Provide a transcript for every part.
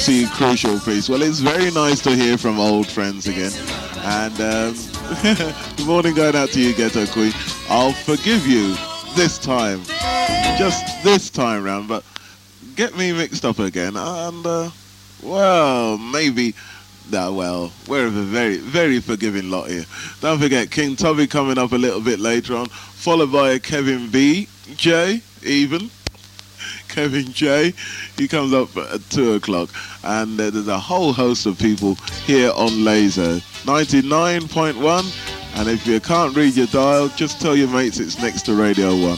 absolutely crucial piece. Well, it's very nice to hear from old friends again. And good morning going out to you, Ghetto Queen. I'll forgive you this time. Just this time round, but get me mixed up again. And, well, maybe... No, well, we're a very, very forgiving lot here. Don't forget, King Tubby coming up a little bit later on, followed by Kevin B. J, even. Kevin J. He comes up at 2 o'clock. And there's a whole host of people here on Laser. 99.1. And if you can't read your dial, just tell your mates it's next to Radio 1.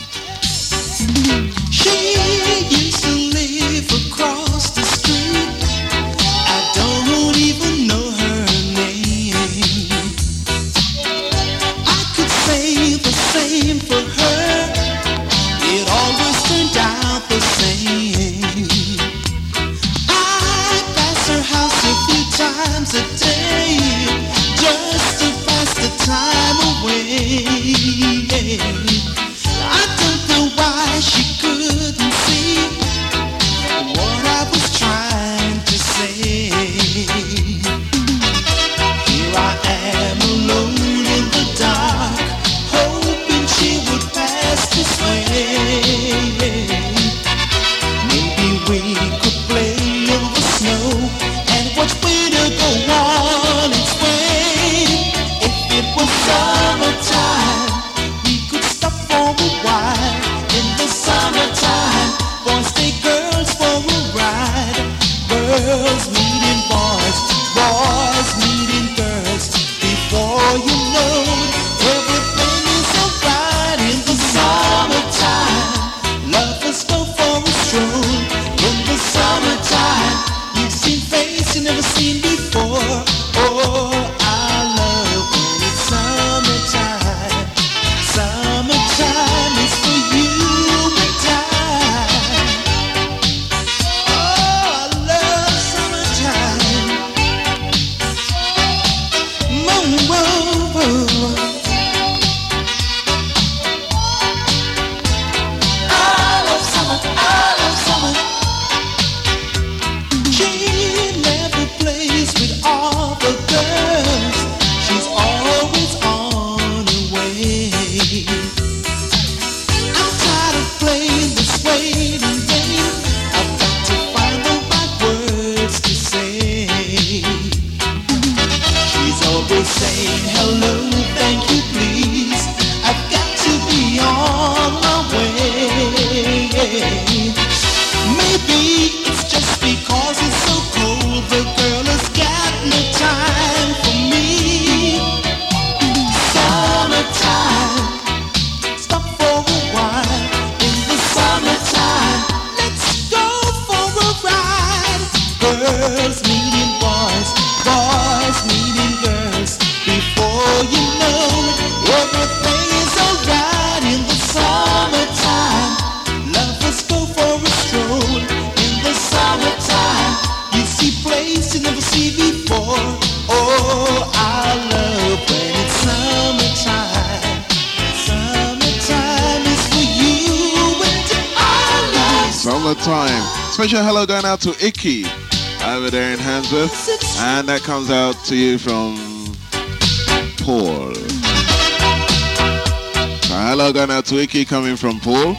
She used to live across the street. I don't even know her name. I could say the same for her. It always turned out the same. I pass her house a few times a day just to pass the time away. I don't know why she couldn't see what I was trying to say. Here I am alone in the dark, hoping she would pass this way. Maybe we could play in the snow and watch winter go on its way. If it was summertime, we could stop for a while. In the summertime, boys take girls for a ride. Girls meeting boys, boys meeting girls. Before you know it, everything is alright. In the summertime, lovers go for a stroll. In the summertime, you've seen faces you never seen before. Oh, I love when it's summertime. Summertime is for you and I. Oh, I love summertime. Whoa. I love summer. She never plays with all the girls. She's always on her way. I'm tired of playing this waiting game. I've got to find the right words to say. She's always saying hello, thank you, please. I've got to be on my way. Maybe it's just because it's so cold. The girl has got no time for me. Summertime, stop for a while. In the summertime, let's go for a ride. Girls meeting boys, boys meeting girls. Before you know it, everything is alright. In the summertime, lovers go for a stroll. In the summertime, you see places you never see before. Oh, I love when it's summertime. Summertime is for you and I love. Summertime. Special hello going out to Icky over there in Handsworth. And that comes out to you from Paul. So hello going out to Icky coming from Paul.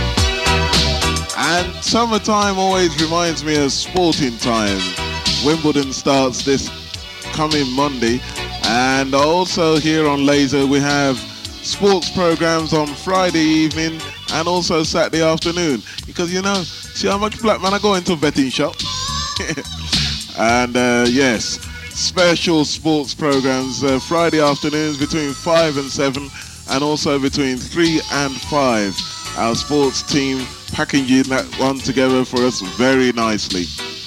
And summertime always reminds me of sporting time. Wimbledon starts this coming Monday. And also here on Laser we have sports programs on Friday evening and also Saturday afternoon. Because you know, see how much black man I go into a betting shop. And yes, special sports programs Friday afternoons between 5 and 7 and also between 3 and 5. Our sports team packaging that one together for us very nicely.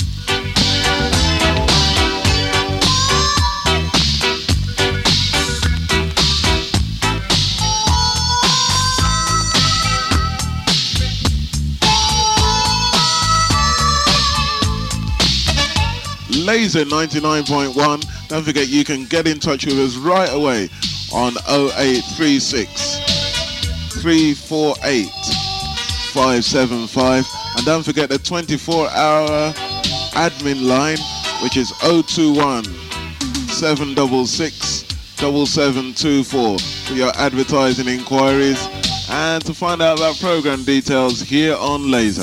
Laser 99.1. Don't forget you can get in touch with us right away on 0836 348 575. And don't forget the 24-hour admin line, which is 021 766 7724 for your advertising inquiries and to find out about program details here on Laser.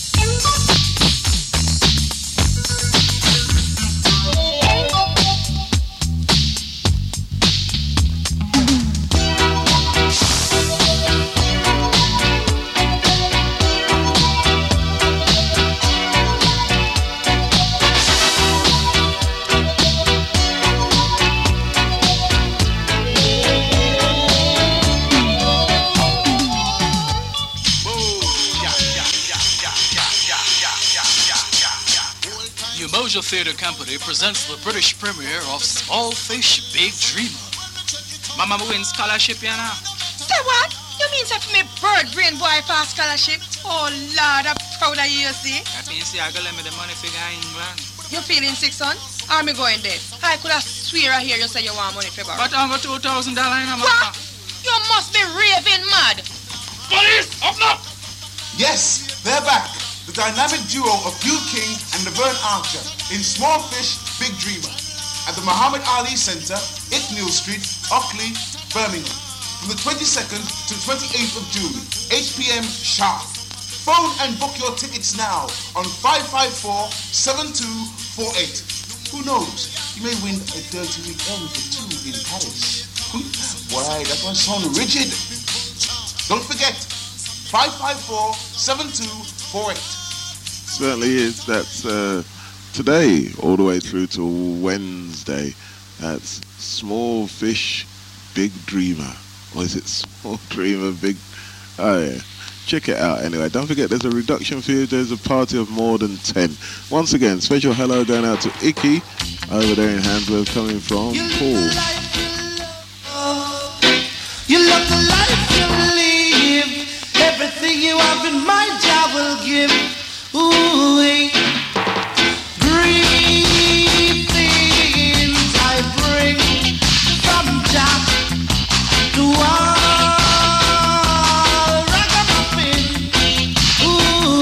Theatre Company presents the British premiere of Small Fish, Big Dreamer. Mama win scholarship, you know. Say what? You mean say for me bird brain boy for scholarship? Oh Lord, I'm proud of you, see? I mean, see, I got lend me the money figure in England. You feeling sick, son? Or me going there? I could have swear I hear you say you want money for borrow. But I got $2,000 in a What? You must be raving mad. Police, up now! Yes, they're back. The dynamic duo of Hugh King and Laverne Archer in Small Fish, Big Dreamer at the Muhammad Ali Center, Icknield Street, Ockley, Birmingham, from the 22nd to 28th of June, 8 p.m. sharp. Phone and book your tickets now on 554-7248. Who knows? You may win a dirty weekend for two in Paris. Why, that one sounds rigid. Don't forget, 554-7248. Certainly is. That's today all the way through to Wednesday. That's Small Fish, Big Dreamer. Or is it Small Dreamer, Big... Oh yeah. Check it out anyway. Don't forget there's a reduction for you. There's a party of more than 10. Once again, special hello going out to Icky over there in Handsworth, coming from Paul. You love the life you live. Everything you have in mind I will give. Ooh, greetings I bring from Jack to all ragamuffin. Ooh,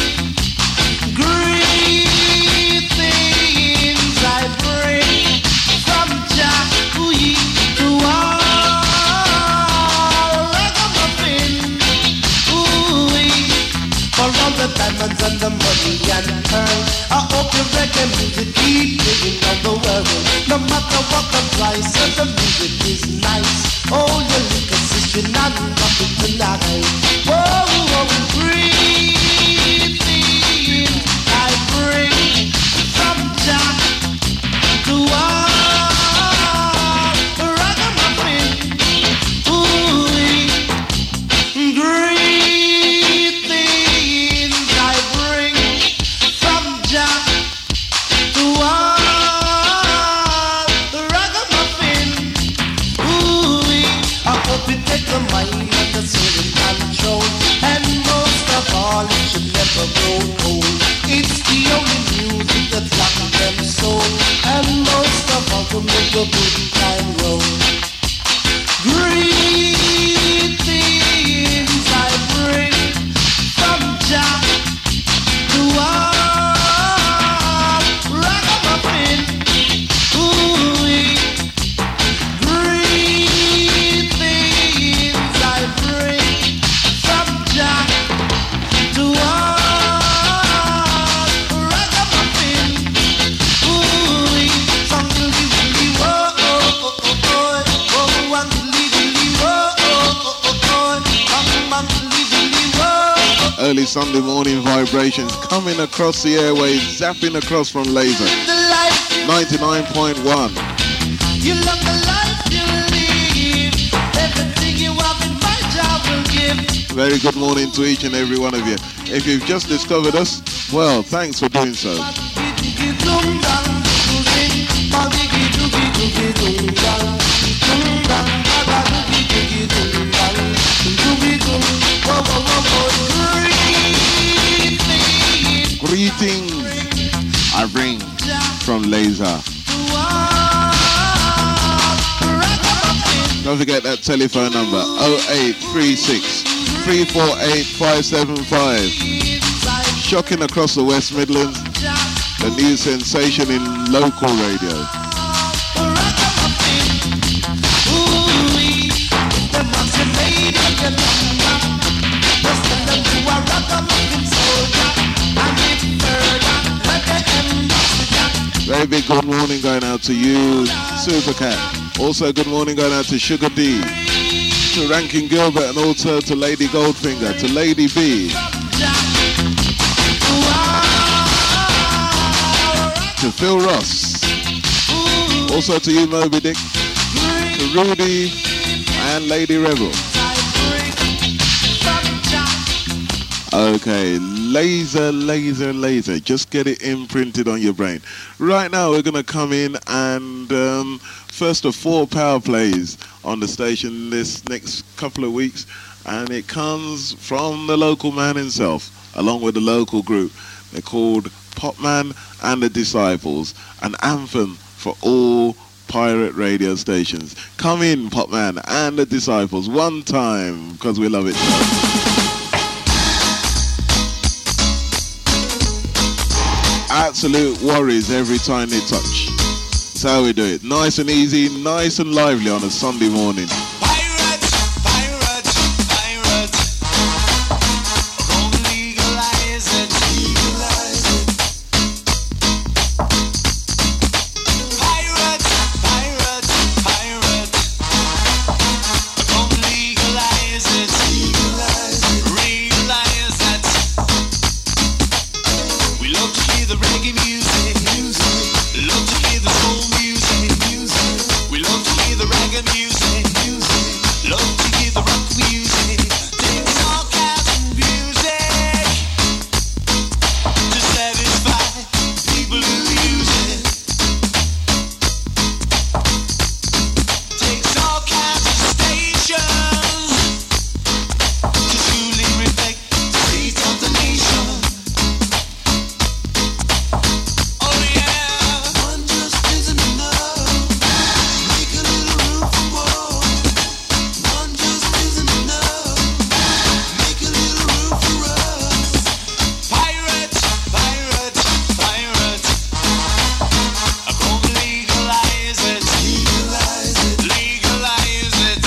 greetings I bring from Jack to all ragamuffin. Ooh, for all the diamonds and the money and pearl, I hope your reggae music keep playing on the world. No matter what the price, and the music is nice. Oh, your little sister, not nothing tonight. Whoa, whoa, breathing, I bring from Jack to all ragamuffin. Ooh, greetings I bring from Jack to all ragamuffin. Ooh, I hope you take the mind and the soul in control, and most of all it should never grow old. It's the only music that's rocking them soul, and most of all to make a good time roll. Greetings I bring from Jack to all ragamuffin. Ooh, greetings I bring from Jack to all ragamuffin. Ooh, some willy willy whoa, oh, oh, oh, oh, oh, and willy willy whoa, oh, oh, oh, oh, and willy willy whoa. Early Sunday morning vibrations coming across the airwaves, zapping across from Laser. The life 99.1. you love, the life you live. Everything you have in mind I will give. Very good morning to each and every one of you. If you've just discovered us, well, thanks for doing so. Greetings I bring from Laser. Don't forget that telephone number 0836 348 575. Shocking across the West Midlands the new sensation in local radio. Very big good morning going out to you, Supercat. Also good morning going out to Sugar D, to Rankin Gilbert, and also to Lady Goldfinger, to Lady B, to Phil Ross, also to you Moby Dick, to Rudy and Lady Rebel. Okay, laser, just get it imprinted on your brain. Right now we're going to come in and first of 4 power plays on the station this next couple of weeks, and it comes from the local man himself along with the local group. They're called Popman and the Disciples, an anthem for all pirate radio stations. Come in, Popman and the Disciples, one time, because we love it. Absolute worries every time they touch. That's how we do it. Nice and easy, nice and lively on a Sunday morning. Pirates, pirates, pirates. Don't legalize it. Legalize it. Pirates, pirates, pirates. Don't legalize it. Legalize it. Realize that we love to hear the reggae music. Love to hear the soul music. We love to hear the reggae music. Love to hear the rock music. Takes all kinds of music to satisfy people who use it. Takes all kinds of stations to truly reflect the state of the nation. Oh yeah, one just isn't enough. Make a little room for more. One just isn't enough. Make a little room for us. Pirates, pirates, pirates. I'm gonna legalize it. Legalize it. Legalize it.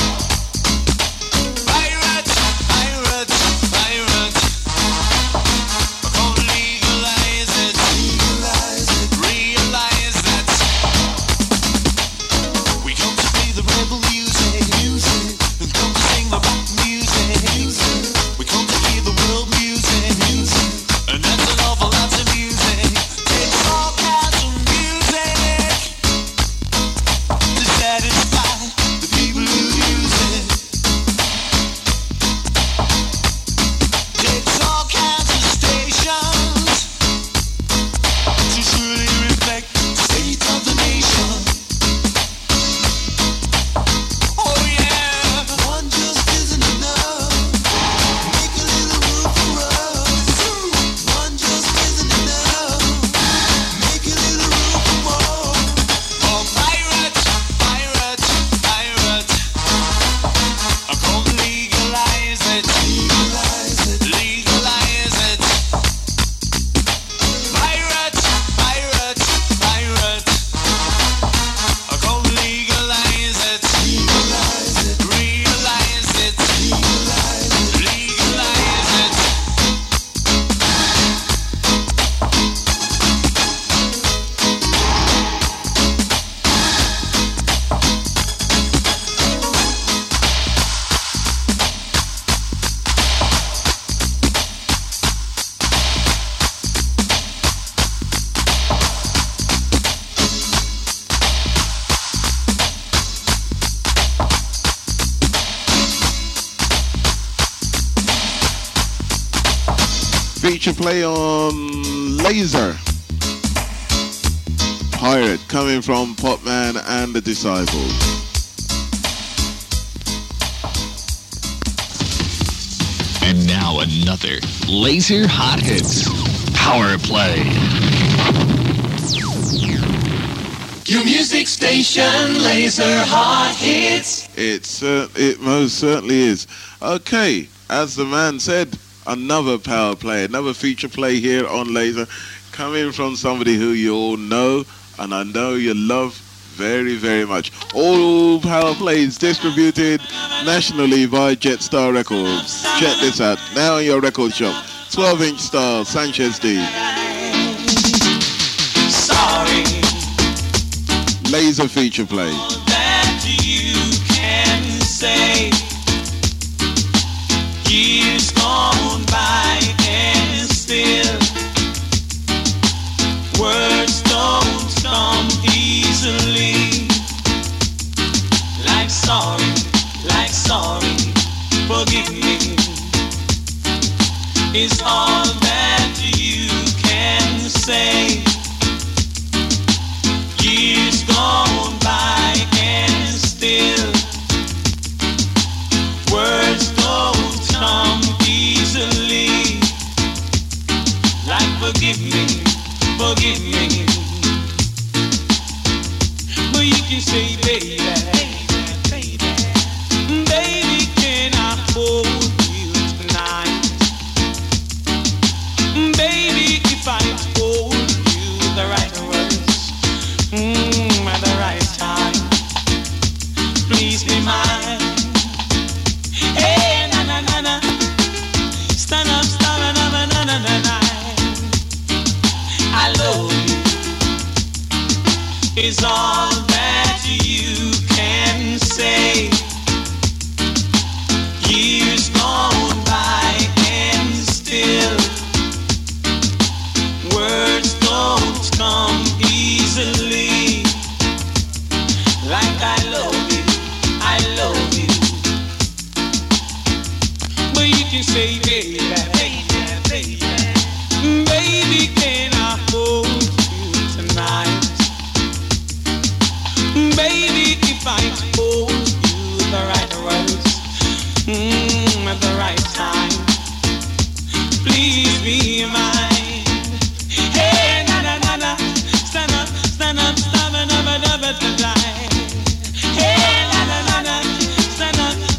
Pirates, pirates, pirates. I'm gonna legalize it. Legalize it. Realize that we come to play the rebel music. We come to sing the rock music. We come to hear the world music. And that's an awful lot of music. Takes all kinds of music to satisfy the people who use it. Takes all kinds of stations to truly reflect the state of the nation. Oh yeah, one just isn't enough. Make a little room for us. One just isn't enough. Make a little room for more. Oh pirates, pirates, pirates. I'm gonna legalize it. Legalize it. Legalize it. Pirates, pirates, pirates. I'm gonna legalize it. Legalize it. Realize it. Legalize it. Legalize it. Feature play on Laser. Pirate, coming from Popman and the Disciples. And now another Laser Hot Hits Power Play. Your music station, Laser Hot Hits. It most certainly is. Okay, as the man said, another power play, another feature play here on Laser, coming from somebody who you all know, and I know you love very, very much. All Power Plays distributed nationally by Jetstar Records. Check this out, now in your record shop. 12-inch Star, Sanchez D. Sorry. Laser feature play. That you can say. Years gone by and still words don't come easily. Like sorry, forgive me is all that you can say. Years gone by and still words don't come easily. Like forgive me. But you can say baby, baby, can I hold you tonight? Baby, if I told you the right words, at the right time, please be mine. Hey, na na na na, stand up, na na na na na. I love you is all that you can say. Years gone by and still words don't come easily. Like I love you, but you can say baby, baby, can I hold you tonight? Baby, if I told you the right words, at the right time, please be mine. Hey, na na na na, stand up, hey, na na na na, stand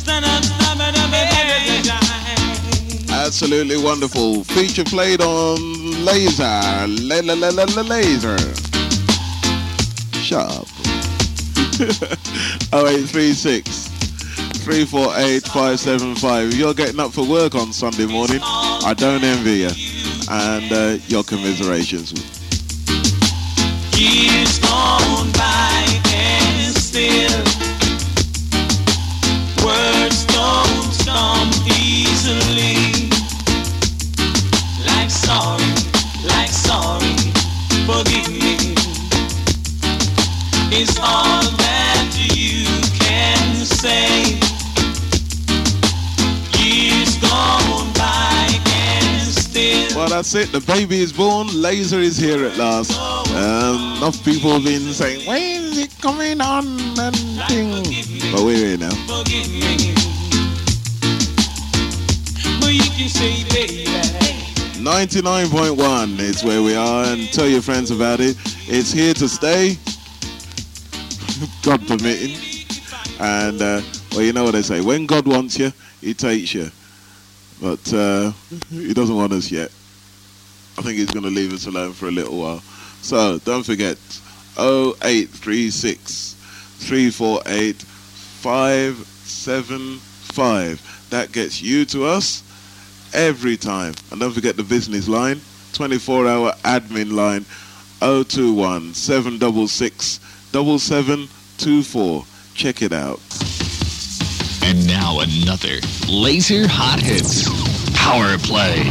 up, Absolutely wonderful. Feature played on Laser. Laser. Shut up. 0836 348 575. If you're getting up for work on Sunday morning, I don't envy you. And your commiserations. Years gone by and still words don't come easily. Like sorry, forgive me is all that you can say. Years gone by and still. Well, that's it. The baby is born. Laser is here at last. Enough people have been saying, when is it coming on? And thing. But we're here now. Forgive me. But you can say baby. 99.1 is where we are, and tell your friends about it. It's here to stay, God permitting. And well, you know what they say, when God wants you, he takes you, but he doesn't want us yet. I think he's going to leave us alone for a little while. So don't forget, 0836 348 575. That gets you to us every time. And don't forget the business line, 24-hour admin line, 021 766 7724. Check it out. And now another Laser Hot Hits Power Play.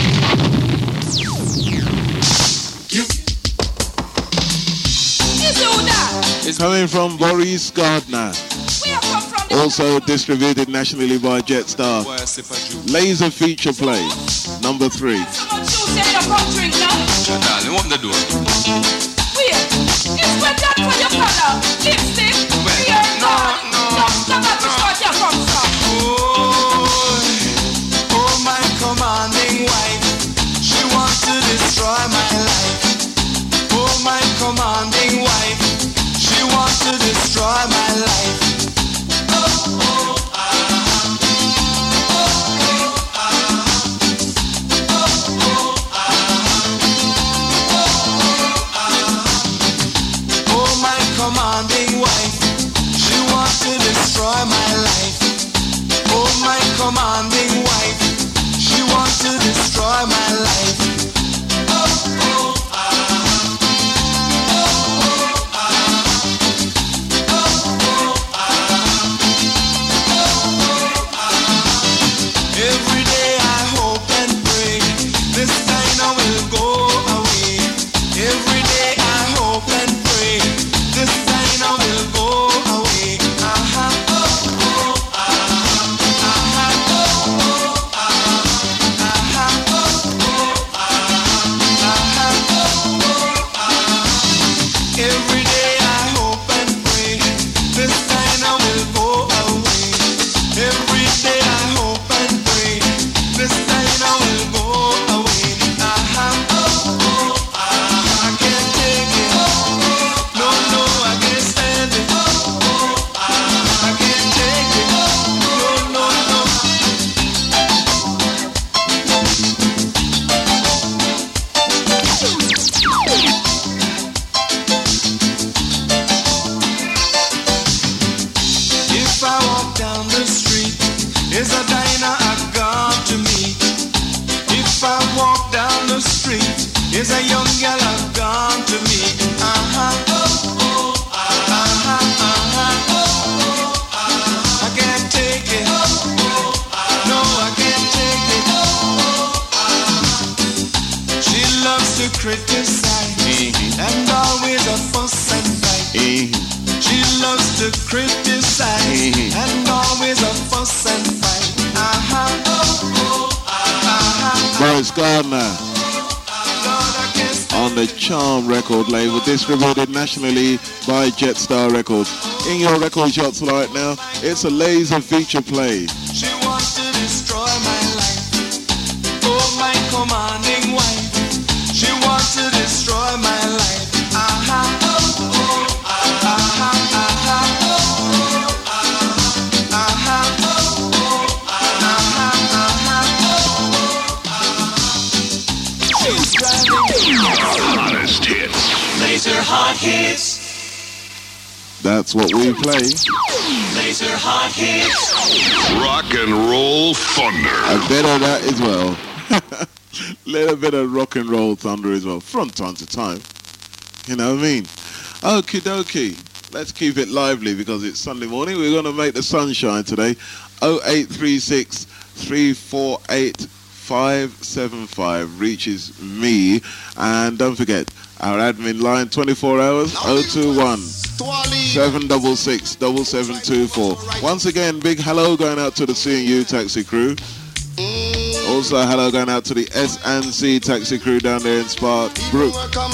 It's coming from Boris Gardner. Also distributed nationally by Jetstar. Laser feature play, number 3. Darling, open the door. Oh, my commanding wife, she wants to destroy my life. Oh, my commanding wife, she wants to destroy my life. criticize and always a fuss and fight. She loves to criticize and always a fuss and fight. Boris Gardner on the Charm record label, distributed nationally by Jetstar Records. In your record shops right now, it's a laser feature play. She wants to destroy my life. Oh, my commanding wife. She wants to destroy my life. Hottest hits. Laser hot hits. That's what we play. Laser hot hits. Rock and roll thunder. A bit of that as well. Little bit of rock and roll thunder as well, from time to time. You know what I mean? Okie dokie. Let's keep it lively because it's Sunday morning. We're going to make the sun shine today. 0836 348 575 reaches me, and don't forget our admin line 24 hours 021 766 7724. Once again, big hello going out to the C&U taxi crew. Also hello going out to the S&C taxi crew down there in Spark Brook.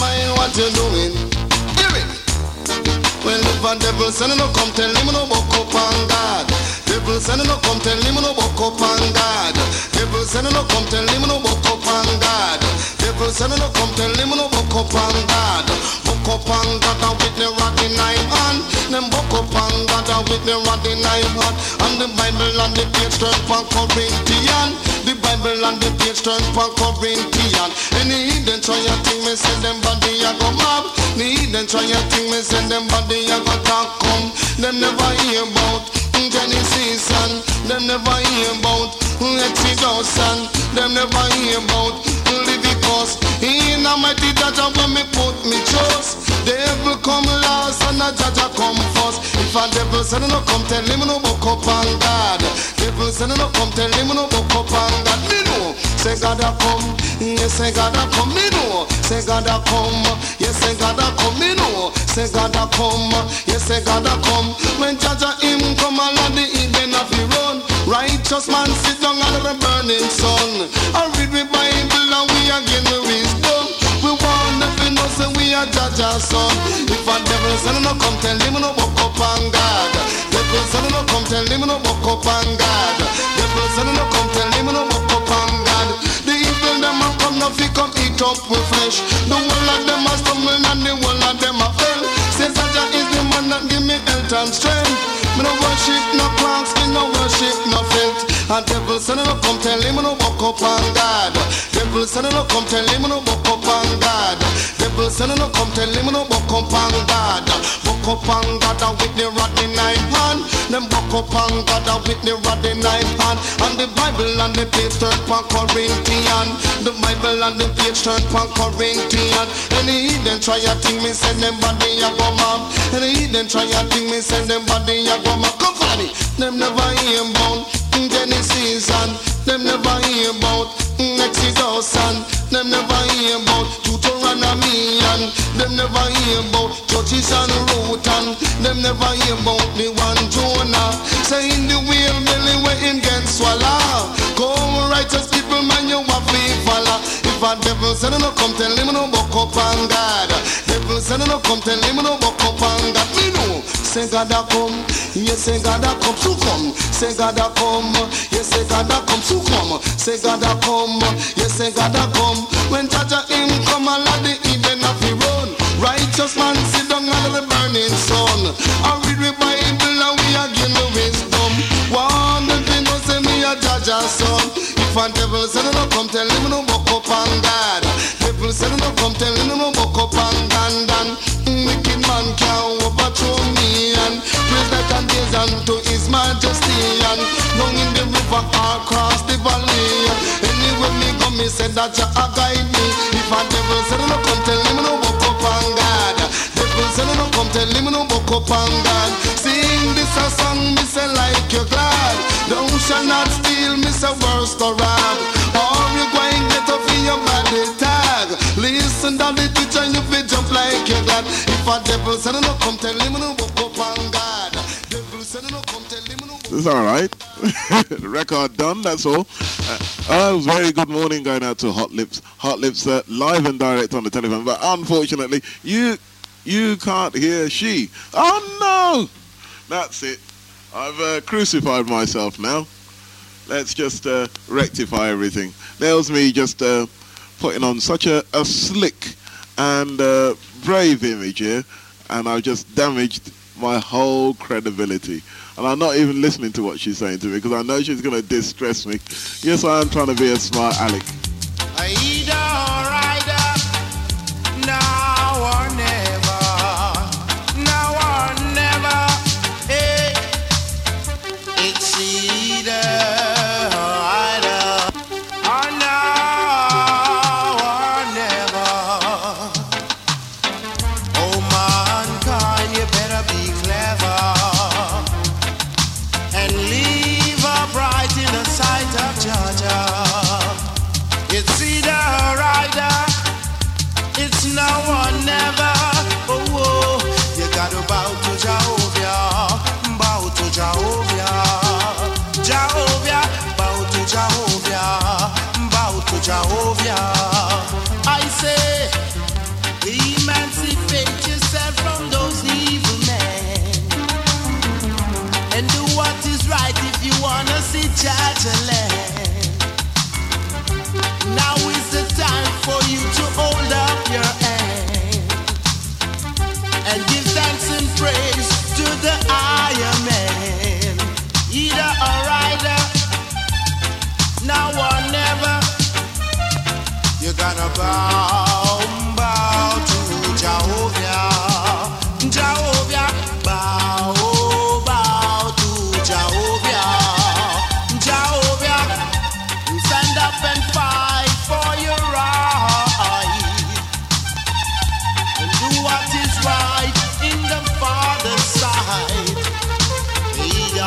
Well, if a devil send no come tell him no buck up on God. Devil send no come tell him no buck up on God. Devil send no come tell him no buck up on God. Devil send no come tell him no buck up on God. Buck up on God with the rod in nine hand. Them buck up on God with the rod in nine hand. And the Bible on the page turn for Corinthian. The Bible on the page turn for Corinthian. Any heathen try a thing, me send them body a go mob. The heathen try a thing, me send them body a go talk come. Them never hear about Genesis and them never hear about Exodus and them never hear about Leviticus. In a mighty Jaja when me put me trust. Devil come last and a Jaja come first. If a devil send no come tell him no buck up on God. Devil send no come tell him no buck up on God. Me know say God a come, yes say God a come. Me know say God a come, yes say God a come. Me know say God a come, yes say God a come. When Jaja him come along the evening of the run. Righteous man sit down under the burning sun. I read the Bible and we again the wisdom. We want if we know say we are Jaja's son. If a devil send no come tell him no buck up on God. Devil send no come tell him no buck up on God. Devil send no come tell him no buck up on God. The evil them a come now fi come eat up with flesh. The whole of them a stumble and the whole of them a fail. Say Jaja is the man that give me health and strength. Me no worship no clocks, me no worship no felt. And devil send no come tell him no buck up on God. Devil send no come tell him no buck up on God. Devil send no come tell him no buck up on God. Buck up on God with the rod in nine hand. Them buck up on God with the rod in nine hand. And the Bible on the page turn for Corinthian. The Bible on the page turn for Corinthian. Any heathen try a thing, me send them body a go mob. Any heathen try a thing, me send them body a go mob. Come for me. Them never hear about Genesis and them never hear about Exodus and them never hear about Deuteronomy and them never hear about Judges and Ruth and them never hear about the one Jonah. Say in the wheel belly where him get swallow. Come righteous people man you have to follow. If a devil send no come tell him no buck up on God. Devil send no come tell him no buck up on God. Me know say God a come, yes say God a come to come. Say God a come, yes say God a come to come. Say God a come, yes say God a come. When Jaja him come along the evening of the run. Righteous man sit down under the burning sun. I read the Bible and we are given the wisdom. One of them know say me a Jaja's son. If a devil send no come tell him no buck up on God. Devil send no come tell him no buck up on God. And wicked man can't overthrow me and praise like and days unto his majesty. And down in the river or across the valley. Anywhere me go me say that you a guide me. If a devil send no come tell him no buck up on God. Devil send no come tell him no buck up on God. Sing this a song me say like you're glad. Thou shall not steal me say worst or rob. Or you going get up in your body tag. Listen that and you fit jump like your dad. If a devil said no come tell him no book up on God. Devil said no come tell him no. It's all right. The record done, that's all. It was very good morning going out to Hot Lips. Hot Lips live and direct on the telephone. But unfortunately, you can't hear she. Oh, no. That's it. I've crucified myself now. Let's just rectify everything. There's me just putting on such a slick and brave image here. And I've just damaged my whole credibility. And I'm not even listening to what she's saying to me because I know she's going to distress me. Yes, I am trying to be a smart aleck. Either or either, now or never, now or never. Hey, it's either or either, or now or never. Oh, mankind, you better be clever. And leave upright in the sight of Georgia. It's either or either, it's now or never. Oh, oh, you gotta bow to Jehovah, bow to Jehovah, Jehovah, bow to Jehovah, bow to Jehovah. I say, emancipate yourself from those evil men. And do what is right if you wanna see Georgia land. Now is the time for you to hold up your hand and give thanks and praise to the Iron Man. Either or either, now or never. You're gonna bow to Jehovah, Jehovah, bow to Jehovah, Jehovah. Stand up and fight for your right, and do what is right in the Father's sight. Either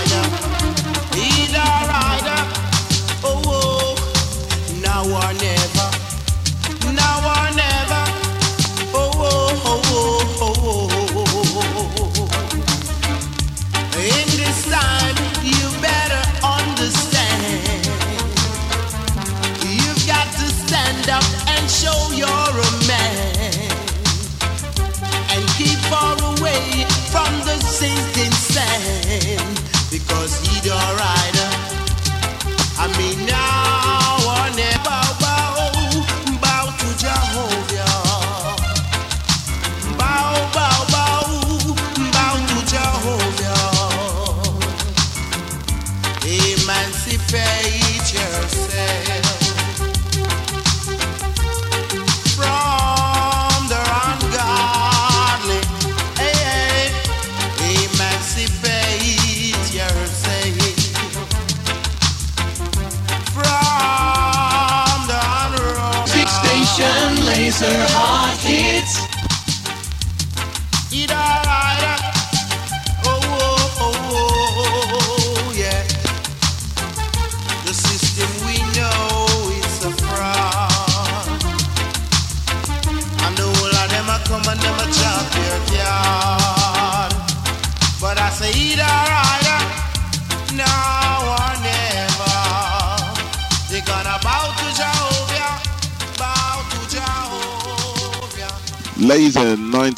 either, oh, oh, now or never, now or never, oh, oh, oh, oh, oh, oh. In this time, you better understand. You've got to stand up and show you're a man, and keep far away from the sinking sand. Because either or either, I mean now or never, bow to Jehovah, bow to Jehovah. Emancipate yourself from the ungodly. Hey, emancipate yourself from the unruly. Big station, laser hot hits. Either either, oh, yeah. The system we know it's a fraud, and the whole of them a come and them a chop your yard. But I say either either, now or never. They gonna bow to Jehovah, bow to Jehovah. Laser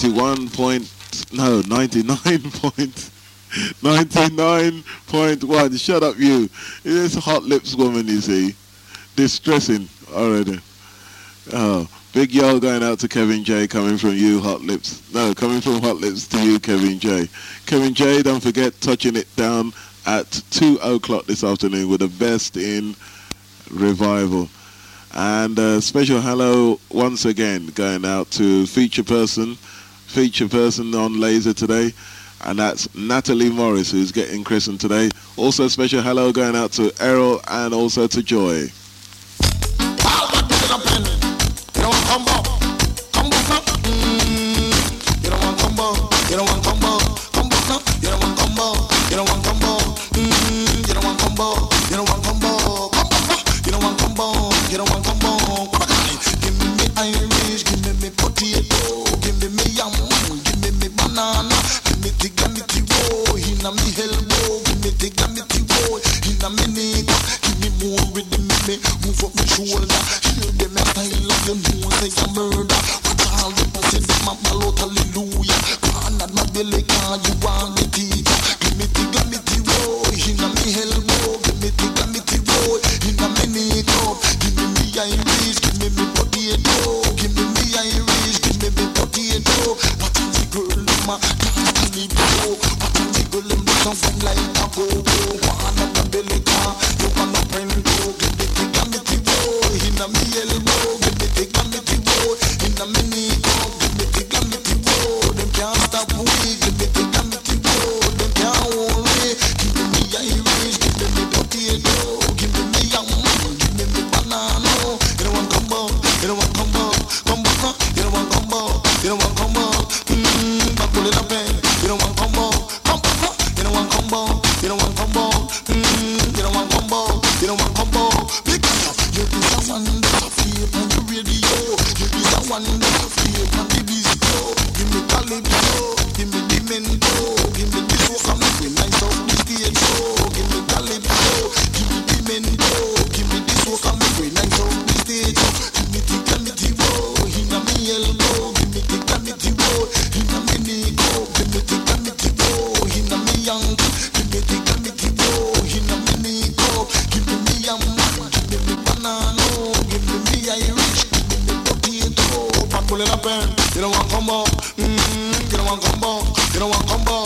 99.1. Shut up, you. This Hot Lips woman, you see. Distressing already. Oh, big yo going out to Kevin J, coming from you, Hot Lips. No, coming from Hot Lips to you, Kevin J. Kevin J, don't forget, touching it down at 2 o'clock this afternoon with the best in revival. And special hello once again going out to feature person on Laser today, and that's Natalie Morris, who's getting christened today. Also special hello going out to Errol and also to Joy. Give me Irish, give me potty. me move up my shoulder. Hear them a style like you know say a murder. Watch all the pussy them a ball out hallelujah. Pan at my belly car you want the teacher. Give me the roll inna me elbow. Give me the roll inna me knee cup. Give me Irish, give me potato. Give me Irish, give me potato. Watch out the girl them a dance to the flow. Watch out the girl them do something like a go-go. Pan at my belly car you want a friend go. Give me the roll inna me elbow. Give me the roll inna me knee cup. Give me the roll. Them can't stop we. Give me the roll. Them can't hold me. Give me Irish, give me potato. Give me yam, give me banana. You don't want combo, you don't want combo, combo, you don't want combo, you don't want combo. But pull it up, you don't want combo, combo, you don't want combo, you don't want combo. You don't want combo, you don't want combo. Because you be the one that I feel on the radio. You be the one that I feel on the disco. Give me calypso, give me the mento, give me the soca, make me nice off the stage show. Give me calypso, give me the mento, give me the soca, make me nice off the stage show. Give me the glamity roll, inna me elbow. Give me the glamity roll, inna me knee go. Give me the glamity roll, inna me ankle. Give me the glamity roll, inna me knee go. Give me yam, give me banana. Give me Irish, give me potato. But pull it up, you don't want combo. You don't want combo, you don't want combo.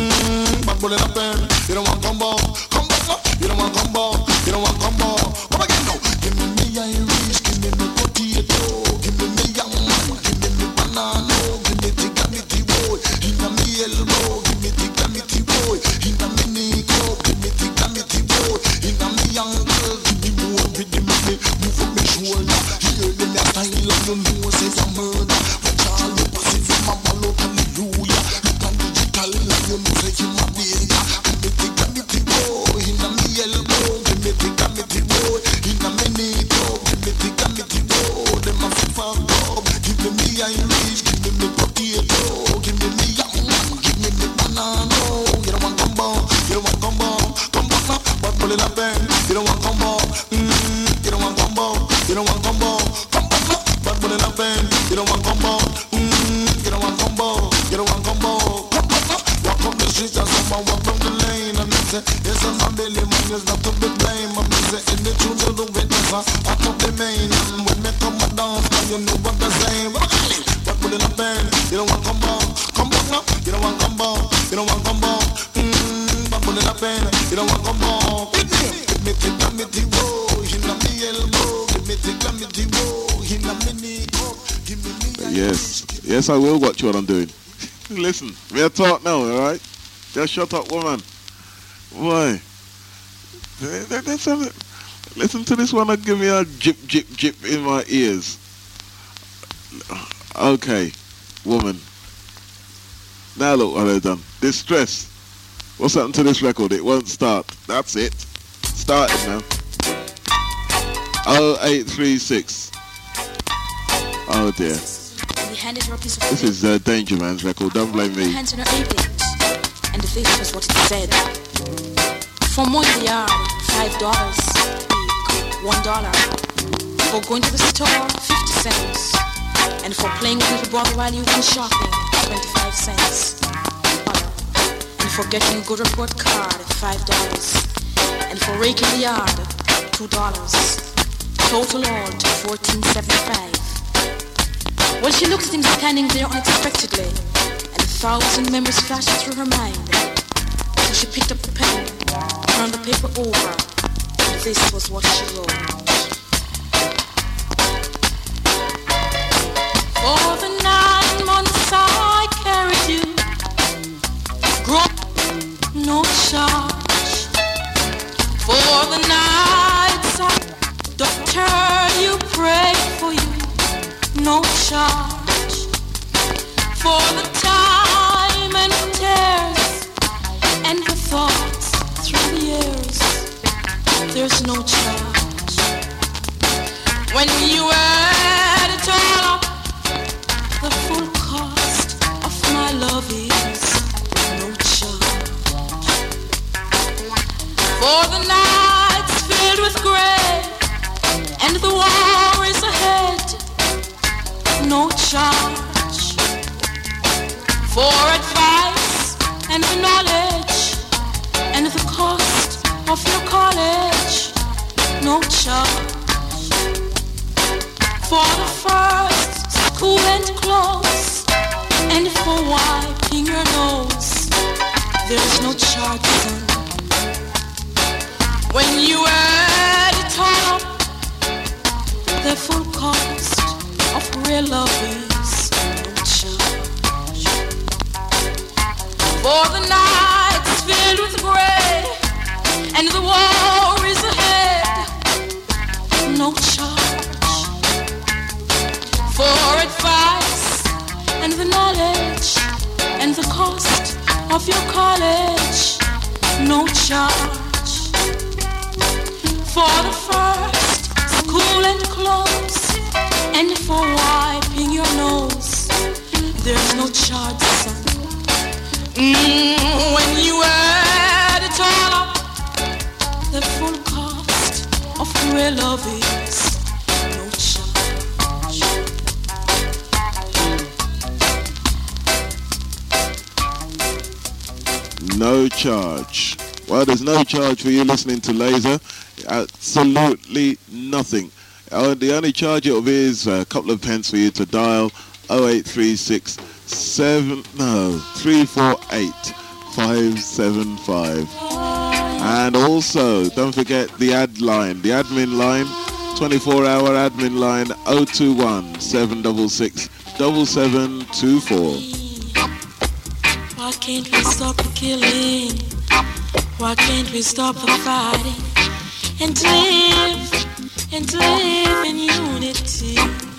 But pull it up, you don't want combo. Combo, you don't want combo, you don't want combo. Come again now. Give me Irish, give me potato. Give me yam, give me banana. Give me the glamity roll, inna me elbow. Give me the glamity roll, inna me knee go. Give me the glamity roll, inna me ankle. Give me more with the money, move up my shoulder. Hear them a style like you know say a murder. Watch all the pussy from a ball out hallelujah. Look on digital like you know say you a danger. Give me the glamity roll, inna me elbow. Give me the glamity roll, inna me knee go. Give me the glamity roll, them a fit for go. Give me Irish, give me potato. Give me yam, give me banana. You don't want combo, you don't want combo, combo, but pull it up, you don't want combo. You don't want combo, you don't want combo, combo, but pull it up, you don't want combo. You don't want combo, you don't want combo, combo. Walk up the street and someone walk down the lane and they say, yes, I'm a belly man, is not to be blamed. I'm busy in the tune to the witness, I top the main. And when me come and dance, now you know what they're saying. But pull it up, you don't want combo, combo, you don't want combo, you don't want combo. But pull it up, you don't want combo. Give me the glamity roll, inna me elbow. Give me the glamity roll, inna me knee go. Give me Yes, I will watch what I'm doing. Listen, we'll talk now, alright? Just shut up, woman. Why? Listen to this one and give me a jip, jip, jip in my ears. Okay, woman. Now look what I've done. Distress. What's happened to this record? It won't start. That's it. Start it now. 0836. Oh dear. This is Danger Man's record. Don't blame me. Hands on her apron, and this was what it said. For more yard, $5. $1. For going to the store, 50 cents. And for playing with little brother while you went shopping, 25 cents. And for getting a good report card, $5. And for raking the yard, $2. Total all to $14.75. Well, she looked at him standing there unexpectedly, and 1,000 memories flashed through her mind. So she picked up the pen, turned the paper over, and this was what she wrote. For the 9 months I carried you, no charge. For the nights I doctor you, pray for you, no charge. For the time and tears and the thoughts through the years, there's no charge. When you add it all up, the full cost of my love is no charge. For the nights filled with gray college, no charge. For the first school and clothes, and for wiping your nose, there's no charge, son. When you add it all up, the full cost of real love is no charge. For the night's filled with gray, and the war is ahead, no charge. For advice and the knowledge and the cost of your college, no charge. For the first school and clothes, and for wiping your nose, there's no charge, son. When you add it all up, the full cost of real love is no charge. No charge. Well, there's no charge for you listening to Laser. Absolutely nothing. The only charge it will be is a couple of pence for you to dial 0836 348 575. And also, don't forget the ad line, the admin line, 24-hour admin line 021 766 7724. Why can't we stop the killing? Why can't we stop the fighting? And live in unity.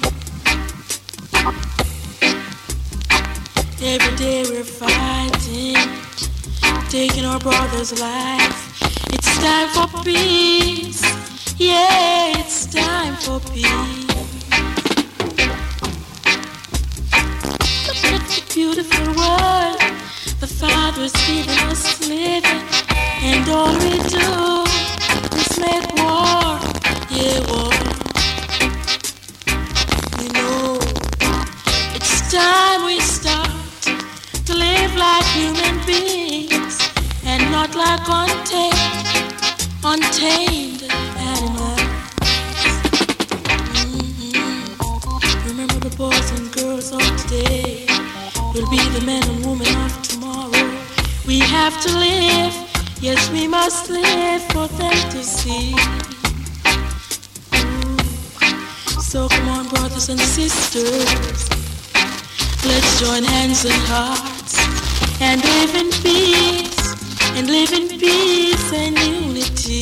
Every day we're fighting, taking our brother's life. It's time for peace. Yeah, it's time for peace. Look at the beautiful world the Father's giving us living, and all we do is make war. Yeah, war. You know, it's time we start to live like human beings and not like untamed animals. Remember, the boys and girls of today will be the men and women of tomorrow. We have to live, yes, we must live for them to see. So come on, brothers and sisters, let's join hands and hearts and live in peace, and live in peace and unity.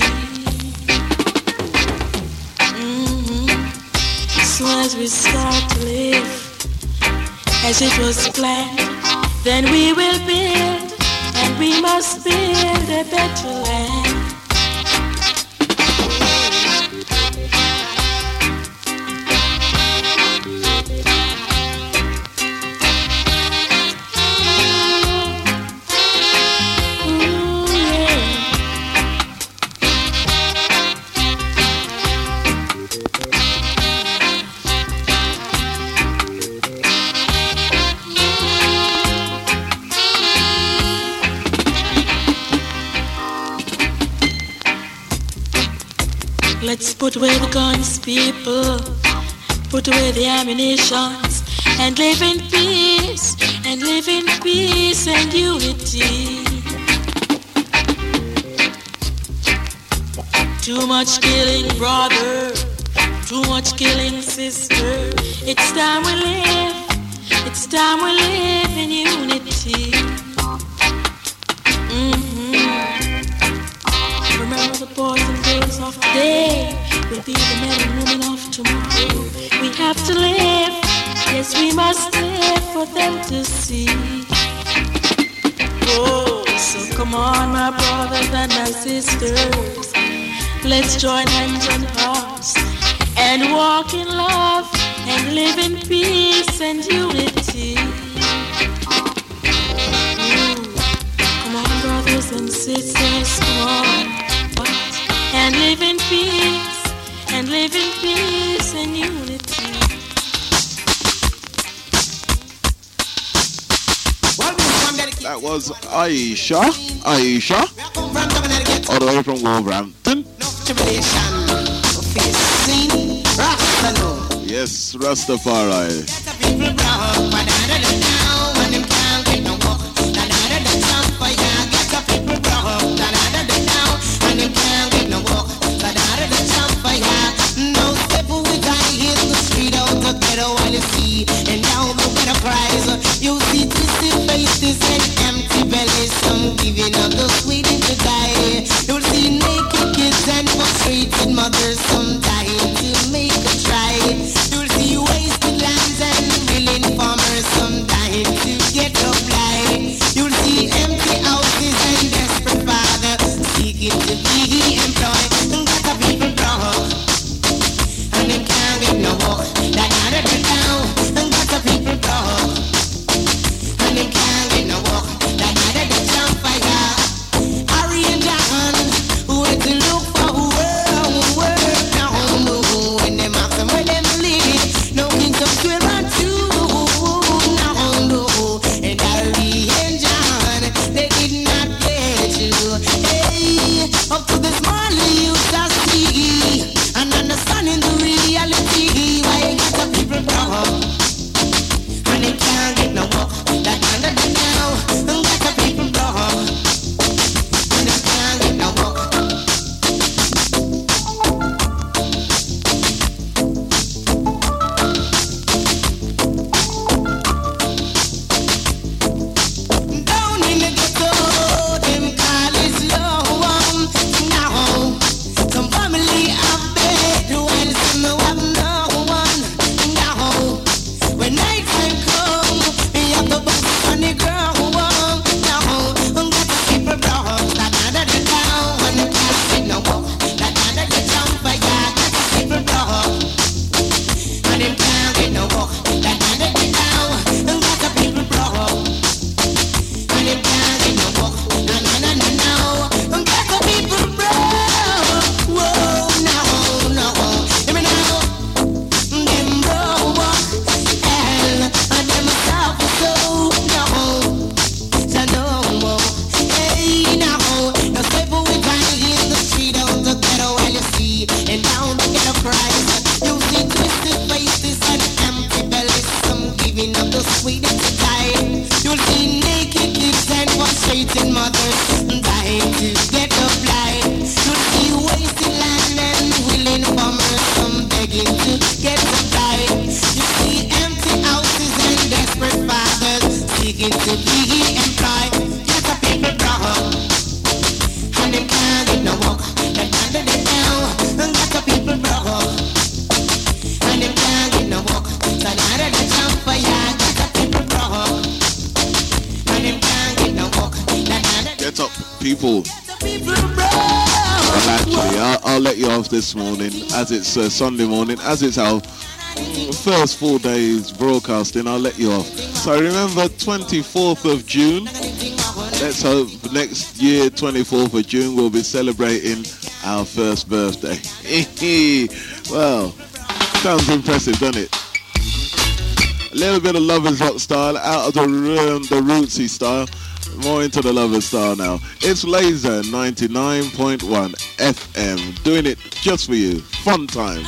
As soon as we start to live as it was planned, then we will build, and we must build a better land. Let's put away the guns, people, put away the ammunitions, and live in peace, and live in peace and unity. Too much killing, brother, too much killing, sister. It's time we live, it's time we live in unity. Remember, the boys and girls of today will be the men and women of tomorrow. We have to live, yes, we must live for them to see. Oh, so come on, my brothers and my sisters, let's join hands and hearts and walk in love and live in peace and unity. Come on, brothers and sisters, come on. And live in peace, and live in peace and unity. That was Aisha, all the way from Wolverhampton. Yes, Rastafari. And now the better prize. You see twisted faces and empty bellies. Some giving up the sweet to die. You'll see naked kids and frustrated mothers. Some dying to make a try. You'll see wasted lands and willing farmers. Some dying to get a fly. You'll see empty houses and desperate fathers seeking to be employed. Got the people broke and them can't get no work. That out of the town. People broke, and them can't get no walk. That night at the campfire, Harry and John went to look for work down. When them ask them where them live, no kings of 12 and 2. No, and Harry and John, they did not get you. Hey, up to this morning you shall see and understanding the reality. Why you got the people broke? They can't get no walk. That kind of now, got the people broke. And they can't get no walk. Down in the ghetto, them call it low. Now, some family have bed, while some have no one. Now, when night time comes, we have to bust on the ground. Now, got the people broke. That under the town, when the can't get no walk. That under the campfire, got the people broke. And them can't get no walk. That under the town, got the people broke. And them can't get no walk. No, got the people broke. Whoa, no, hear me now. Them broke. Hell, and them stop so no more. Hey, now, no people we find in the street on the ghetto while you see, and down the ghetto price. You see twisted faces and empty bellies. Some giving up the sweet to die. You'll see naked kids and frustrated mothers dying to get a fly. You'll see wasted land and willing farmers. Some begging to get a fly. You see empty houses and desperate fathers seeking to be employed. Get the people broke, and them can't get no walk. That under the town, got the people broke, and them can't get no walk. That under the campfire, got the people broke, and them can't get no walk. That under Get up, people. the people broke. Well, actually, I'll let you off this morning, as it's Sunday morning, as it's our first 4 days broadcasting. I'll let you off. So remember, 24th of June. Let's hope next year, 24th of June, we'll be celebrating our first birthday. Well, sounds impressive, doesn't it? A little bit of Lovers Rock style, out of the rootsy style. More into the Lovers style now. It's Laser 99.1 FM, doing it just for you. Fun time.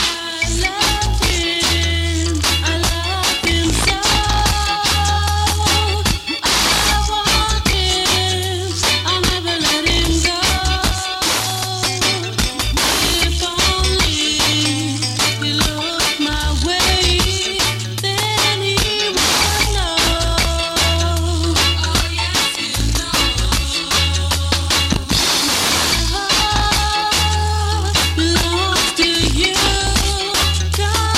Belongs to you.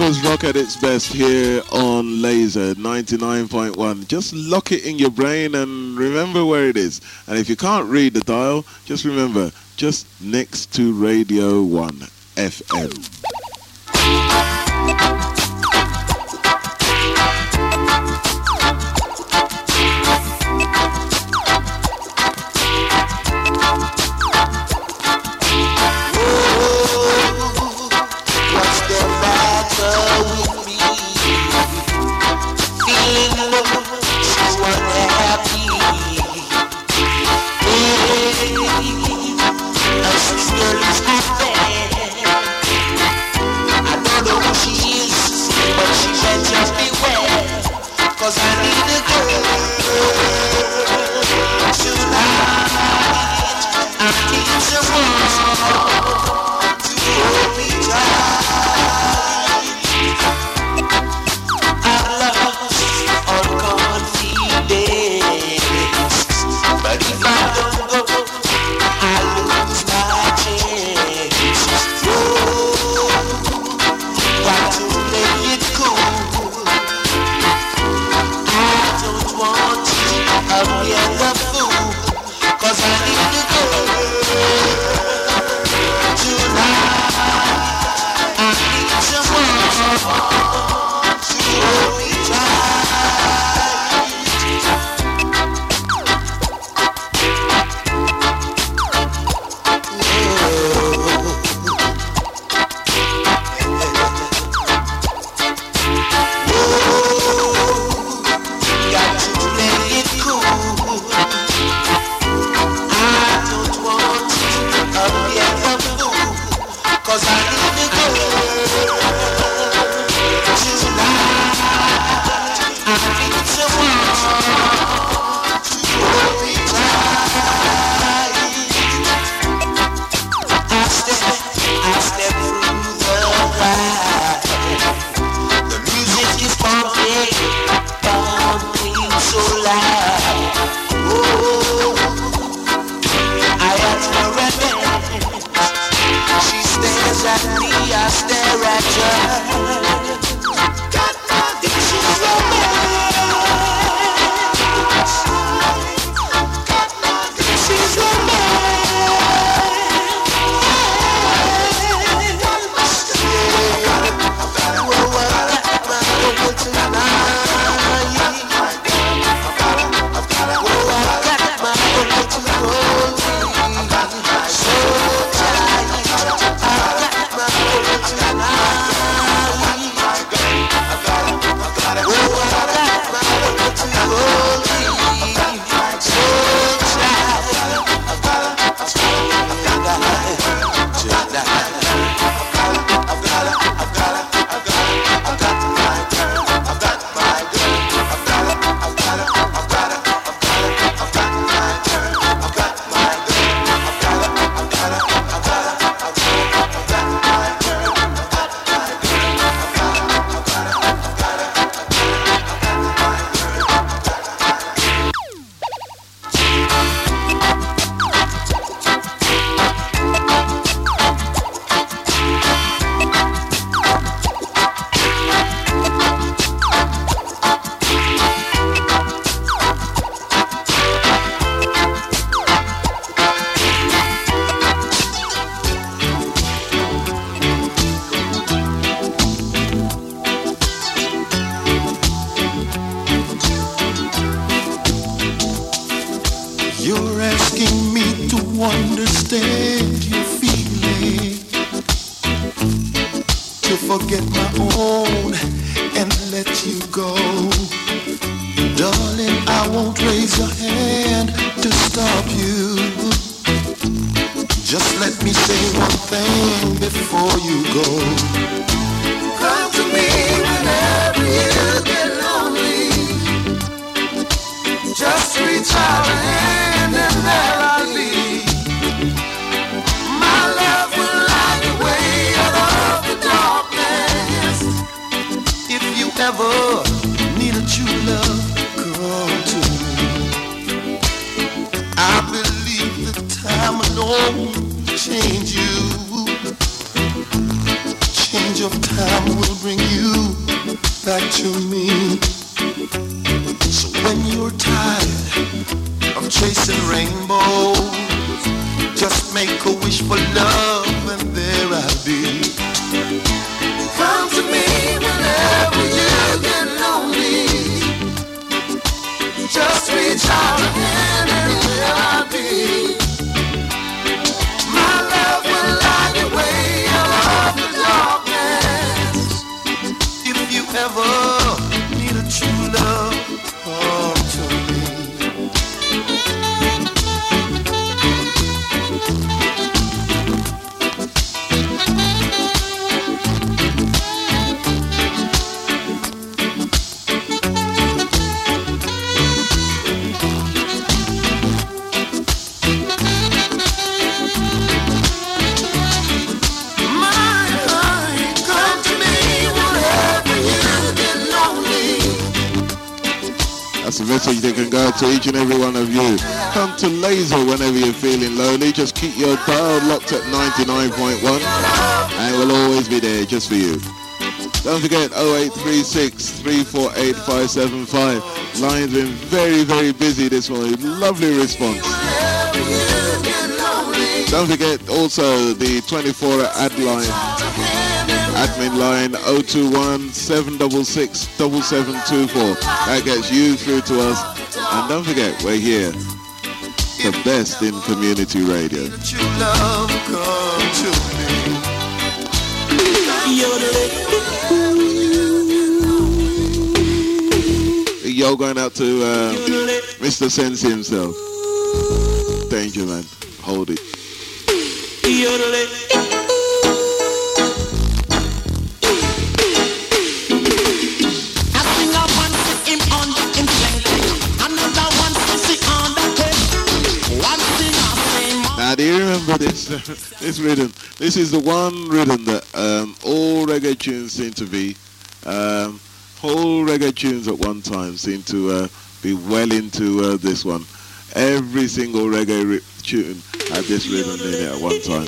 was rock at its best here on Laser 99.1. Just lock it in your brain and remember where it is. And if you can't read the dial, just remember, just next to Radio 1 FM. Change you, change make a wish for love, and there I'll be. Come to me whenever you get lonely. Just reach out a hand and there I'll be. My love will light your way out of the darkness. If you ever need a true love, come to me. That's a message that can go out to each and every one of you. Come to Laser whenever you're feeling lonely. Just keep your dial locked at 99.1 and we'll always be there just for you. Don't forget 0836 348 575. Line's been very, very busy this morning. Lovely response. Don't forget also the 24-hour admin line 021 766 7724. That gets you through to us. And don't forget, we're here, the best in community radio. Yo, going out to Mr. Sensi himself. Danger, man. Hold it. Now, do you remember this this rhythm? This is the one rhythm that all reggae tunes seem to be. Whole reggae tunes at one time seem to be well into this one. Every single reggae tune had this rhythm in it at one time.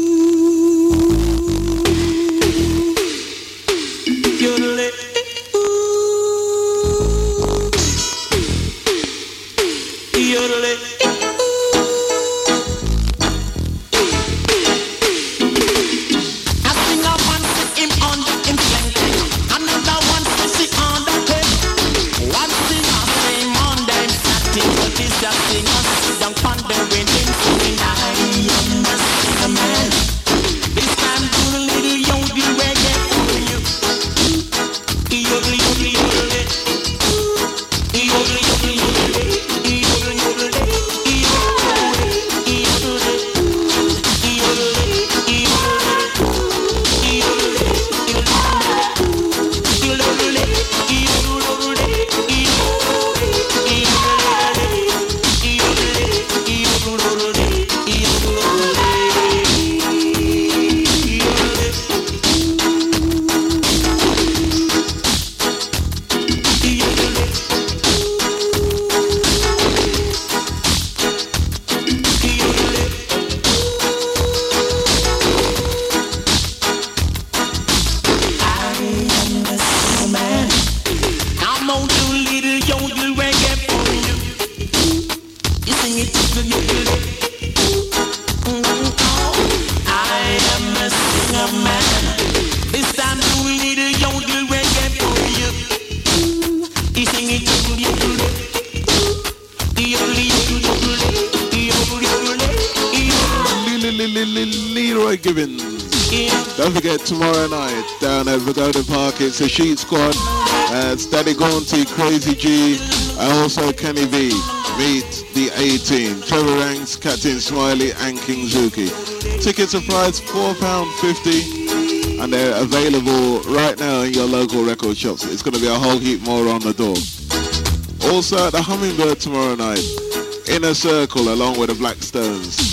Leroy Gibbons. Don't forget tomorrow night down at Pagoda Park, it's the Sheet Squad, Steady Gaunty, Crazy G, and also Kenny V. Meet the A-Team, Trevor Ranks, Captain Smiley and King Zuki. Tickets are priced £4.50 and they're available right now in your local record shops. It's going to be a whole heap more on the door. Also at the Hummingbird tomorrow night, Inner Circle along with the Black Stones.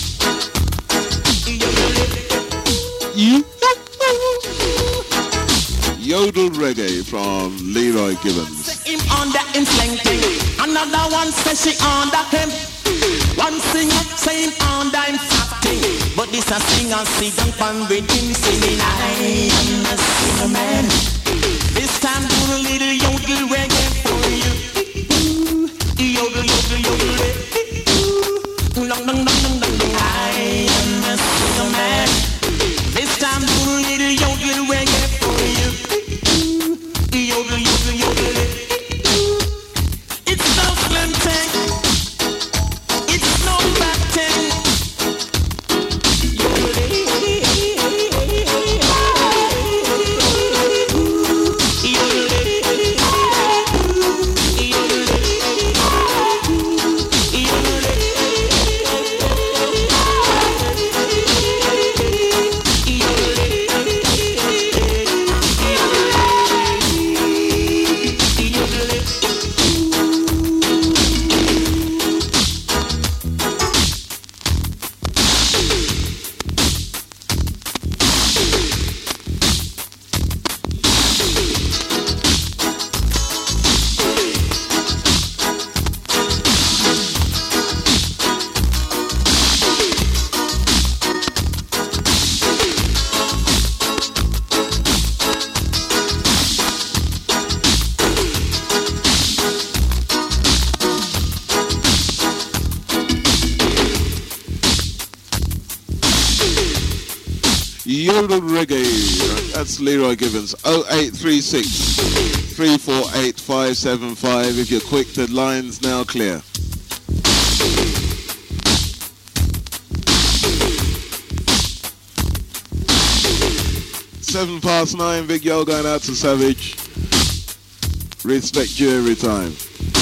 Yodel Reggae from Leroy Gibbons. Him under him slanting. Another one says she under him. One singer saying under him fatting. But this a singer sit down with him singing I am a singer man. This time do a little yodel reggae for you. Yodel, yodel, yodel. Long, long, long, long, long. I am a little reggae. That's Leroy Gibbons. 0836 348 575. If you're quick, the line's now clear. Seven past 9, Big Yo going out to Savage. Respect you every time.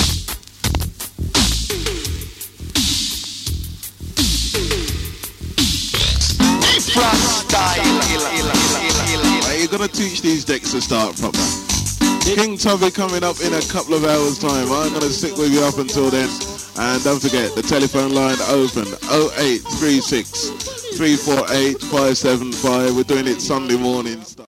You're gonna teach these decks to start proper. King Tubby coming up in a couple of hours time. I'm gonna stick with you up until then. And don't forget, the telephone line open, 0836 348 575. We're doing it Sunday morning.